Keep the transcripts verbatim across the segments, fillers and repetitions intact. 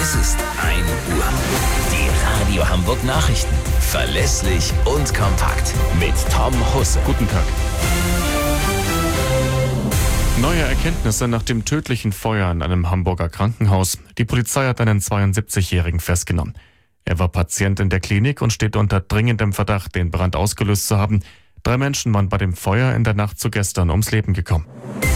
Es ist ein Uhr. Die Radio Hamburg Nachrichten. Verlässlich und kompakt. Mit Tom Husse. Guten Tag. Neue Erkenntnisse nach dem tödlichen Feuer in einem Hamburger Krankenhaus. Die Polizei hat einen zweiundsiebzigjährigen festgenommen. Er war Patient in der Klinik und steht unter dringendem Verdacht, den Brand ausgelöst zu haben. Drei Menschen waren bei dem Feuer in der Nacht zu gestern ums Leben gekommen.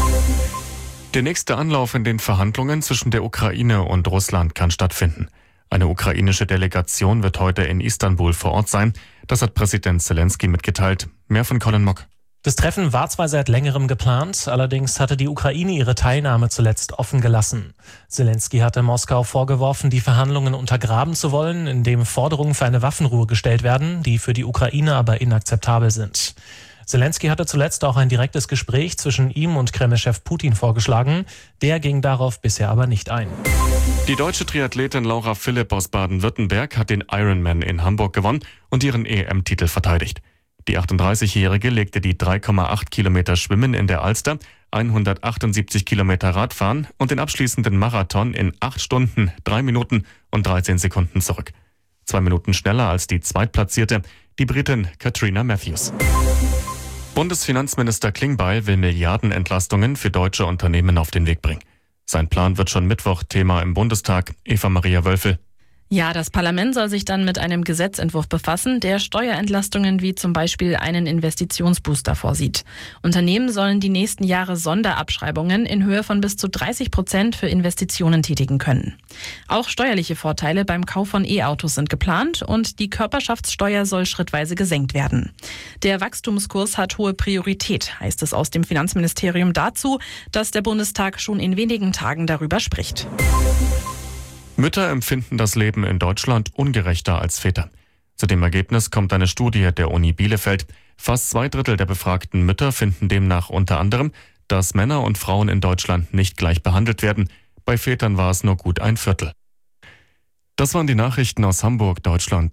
Der nächste Anlauf in den Verhandlungen zwischen der Ukraine und Russland kann stattfinden. Eine ukrainische Delegation wird heute in Istanbul vor Ort sein. Das hat Präsident Zelensky mitgeteilt. Mehr von Colin Mock. Das Treffen war zwar seit längerem geplant, allerdings hatte die Ukraine ihre Teilnahme zuletzt offen gelassen. Zelensky hatte Moskau vorgeworfen, die Verhandlungen untergraben zu wollen, indem Forderungen für eine Waffenruhe gestellt werden, die für die Ukraine aber inakzeptabel sind. Zelensky hatte zuletzt auch ein direktes Gespräch zwischen ihm und Kreml-Chef Putin vorgeschlagen. Der ging darauf bisher aber nicht ein. Die deutsche Triathletin Laura Philipp aus Baden-Württemberg hat den Ironman in Hamburg gewonnen und ihren E M-Titel verteidigt. Die achtunddreißigjährige legte die drei Komma acht Kilometer Schwimmen in der Alster, hundertachtundsiebzig Kilometer Radfahren und den abschließenden Marathon in acht Stunden, drei Minuten und dreizehn Sekunden zurück. Zwei Minuten schneller als die Zweitplatzierte, die Britin Katrina Matthews. Bundesfinanzminister Klingbeil will Milliardenentlastungen für deutsche Unternehmen auf den Weg bringen. Sein Plan wird schon Mittwoch Thema im Bundestag. Eva-Maria Wölfel. Ja, das Parlament soll sich dann mit einem Gesetzentwurf befassen, der Steuerentlastungen wie zum Beispiel einen Investitionsbooster vorsieht. Unternehmen sollen die nächsten Jahre Sonderabschreibungen in Höhe von bis zu dreißig Prozent für Investitionen tätigen können. Auch steuerliche Vorteile beim Kauf von E-Autos sind geplant und die Körperschaftssteuer soll schrittweise gesenkt werden. Der Wachstumskurs hat hohe Priorität, heißt es aus dem Finanzministerium dazu, dass der Bundestag schon in wenigen Tagen darüber spricht. Mütter empfinden das Leben in Deutschland ungerechter als Väter. Zu dem Ergebnis kommt eine Studie der Uni Bielefeld. Fast zwei Drittel der befragten Mütter finden demnach unter anderem, dass Männer und Frauen in Deutschland nicht gleich behandelt werden. Bei Vätern war es nur gut ein Viertel. Das waren die Nachrichten aus Hamburg, Deutschland.